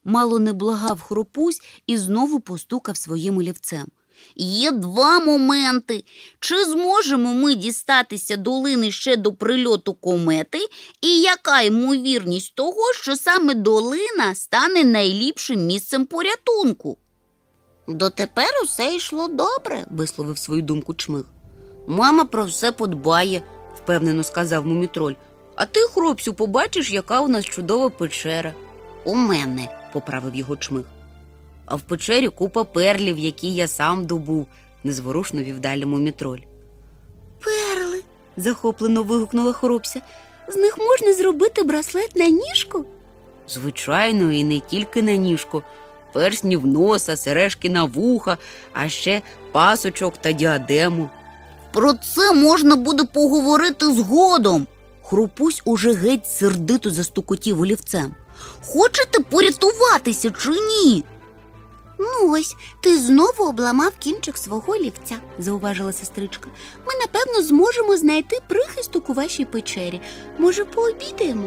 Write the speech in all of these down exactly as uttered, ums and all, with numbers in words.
Мало не благав Хропусь і знову постукав своїм олівцем. Є два моменти. Чи зможемо ми дістатися долини ще до прильоту комети? І яка ймовірність того, що саме долина стане найліпшим місцем порятунку? Дотепер усе йшло добре, висловив свою думку Чмих. Мама про все подбає, впевнено сказав Мумітроль. А ти, Хропсю, побачиш, яка у нас чудова печера. У мене, поправив його Чмих. А в печері купа перлів, які я сам добув, незворушно вів далі Мумітроль. Перли, захоплено вигукнула Хропся. З них можна зробити браслет на ніжку? Звичайно, і не тільки на ніжку. Персні в носа, сережки на вуха, а ще пасочок та діадему. Про це можна буде поговорити згодом. Хропусь уже геть сердито застукотів олівцем. Хочете порятуватися чи ні? Ну ось, ти знову обламав кінчик свого олівця, зауважила сестричка. Ми, напевно, зможемо знайти прихисток у вашій печері. Може, пообідаємо?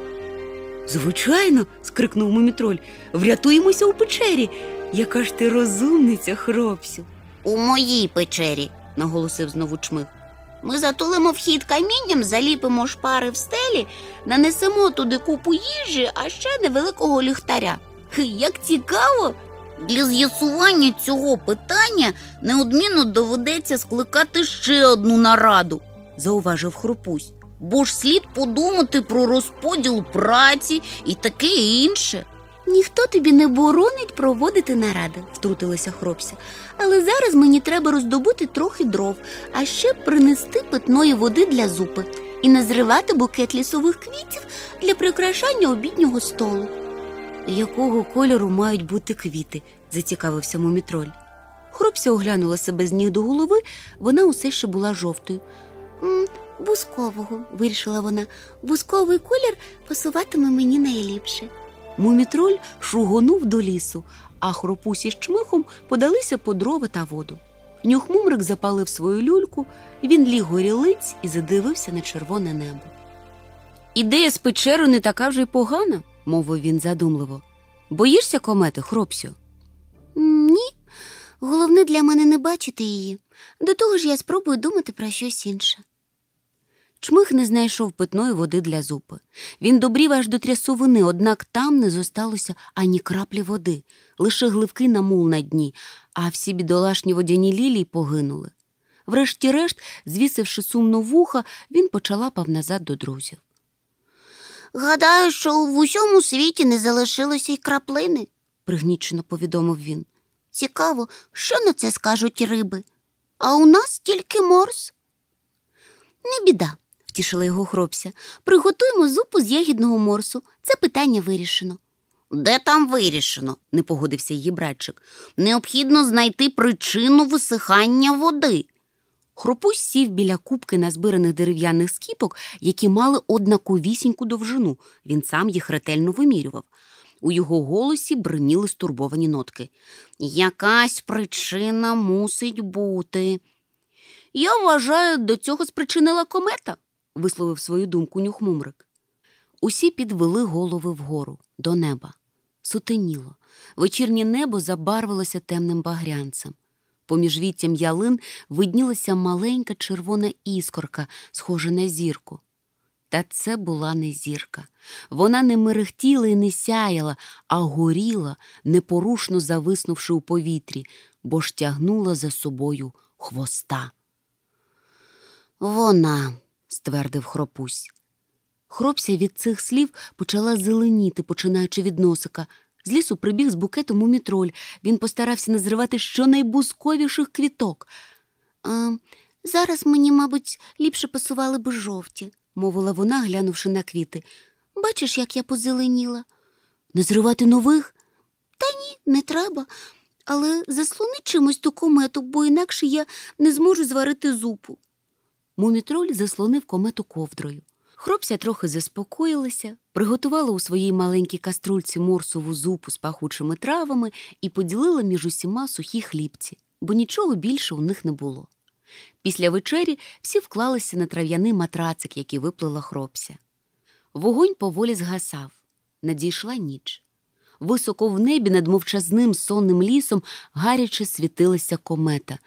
Звичайно, скрикнув Мумітроль. Врятуємося у печері. Яка ж ти розумниця, Хропсю. У моїй печері, наголосив знову Чмих. Ми затулимо вхід камінням, заліпимо шпари в стелі, нанесемо туди купу їжі, а ще невеликого ліхтаря. Як цікаво! Для з'ясування цього питання неодмінно доведеться скликати ще одну нараду, зауважив Хропусь. Бо ж слід подумати про розподіл праці і таке інше. Ніхто тобі не боронить проводити наради, втрутилася Хропся. Але зараз мені треба роздобути трохи дров, а ще принести питної води для зупи і назривати букет лісових квітів для прикрашання обіднього столу. Якого кольору мають бути квіти? Зацікавився Мумітроль. Хропся оглянула себе з ніг до голови, вона усе ще була жовтою. М, бускового, вирішила вона. Бусковий колір пасуватиме мені найліпше. Мумітроль шугонув до лісу, а Хропусь із Чмихом подалися по дрова та воду. Нюхмумрик запалив свою люльку, він ліг горілиць і задивився на червоне небо. Ідея з печерою не така вже й погана, мовив він задумливо. Боїшся комети, Хропсю? Ні, головне для мене не бачити її. До того ж я спробую думати про щось інше. Чмих не знайшов питної води для зупи. Він добрів аж до трясовини, однак там не зосталося ані краплі води, лише гливкий намул на дні, а всі бідолашні водяні лілії погинули. Врешті-решт, звісивши сумно вуха, він почалапав назад до друзів. Гадаю, що в усьому світі не залишилося й краплини, пригнічено повідомив він. Цікаво, що на це скажуть риби? А у нас тільки морс. Не біда, втішила його Хропся. Приготуємо зупу з ягідного морсу. Це питання вирішено. Де там вирішено? Не погодився її братчик. Необхідно знайти причину висихання води. Хропусь сів біля купки назбираних дерев'яних скіпок, які мали однаковісіньку довжину. Він сам їх ретельно вимірював. У його голосі бриніли стурбовані нотки. Якась причина мусить бути. Я вважаю, до цього спричинила комета, висловив свою думку Нюхмумрик. Усі підвели голови вгору, до неба. Сутеніло. Вечірнє небо забарвилося темним багрянцем. Поміж віттям ялин виднілася маленька червона іскорка, схожа на зірку. Та це була не зірка. Вона не мерехтіла і не сяяла, а горіла, непорушно зависнувши у повітрі, бо ж тягнула за собою хвоста. «Вона», – ствердив Хропусь. Хропся від цих слів почала зеленіти, починаючи від носика. З лісу прибіг з букетом Мумітроль. Він постарався назривати щонайбузковіших квіток. «А, зараз мені, мабуть, ліпше пасували б жовті», – мовила вона, глянувши на квіти. «Бачиш, як я позеленіла?» «Назривати нових?» «Та ні, не треба. Але заслони чимось ту комету, бо інакше я не зможу зварити зупу». Мумітроль заслонив комету ковдрою. Хропся трохи заспокоїлася, приготувала у своїй маленькій каструльці морсову зупу з пахучими травами і поділила між усіма сухі хлібці, бо нічого більше у них не було. Після вечері всі вклалися на трав'яний матрацик, який виплила Хропся. Вогонь поволі згасав. Надійшла ніч. Високо в небі над мовчазним сонним лісом гаряче світилася комета.